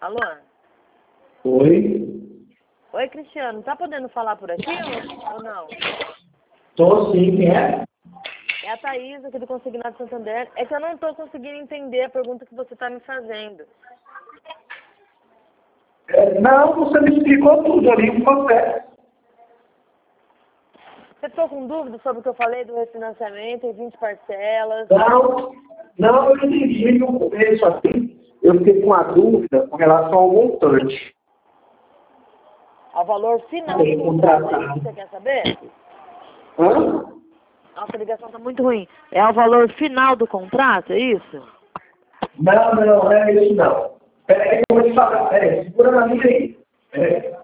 Alô? Oi? Oi, Cristiano. Tá podendo falar por aqui ou não? Tô sim, quem é? É a Thaís, aqui do Consignado Santander. É que eu não tô conseguindo entender a pergunta que você tá me fazendo. Não, você me explicou tudo ali, o processo. Você ficou com dúvida sobre o que eu falei do refinanciamento em 20 parcelas? Não, eu entendi no começo assim. Eu fiquei com uma dúvida com relação ao montante. Ao valor final Bem do contrato, é isso contratado. que você quer saber? Hã? Nossa, a ligação tá muito ruim. É ao valor final do contrato, é isso? Não é isso não. Peraí que eu vou te falar. Peraí, segura na linha aí.